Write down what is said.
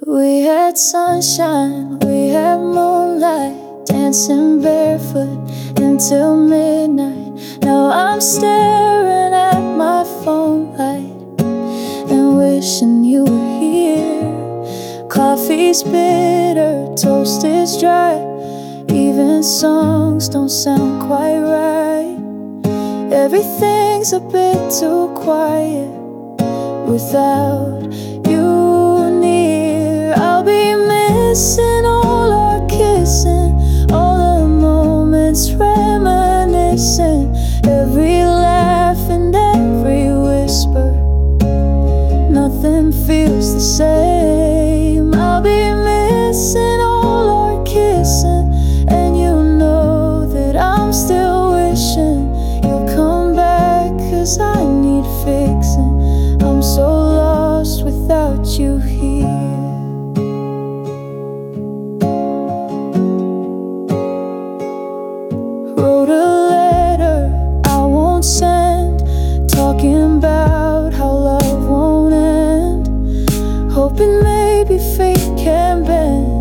We had sunshine, we had moonlight, dancing barefoot until midnight. Now I'm staring at my phone light and wishing you were here. Coffee's bitter, toast is dry, even songs don't sound quite right. Everything's a bit too quiet without you near. I'll be missing all our kissing, all the moments reminiscing, every laugh and every whisper. Nothing feels the same. I'll be missing all our kissing, and you know that I'm still wishing you'll come back, 'cause I need fixing. I'm so lost without you here. Wrote a letter I won't send, talking about how love won't end, hoping maybe fate can bend.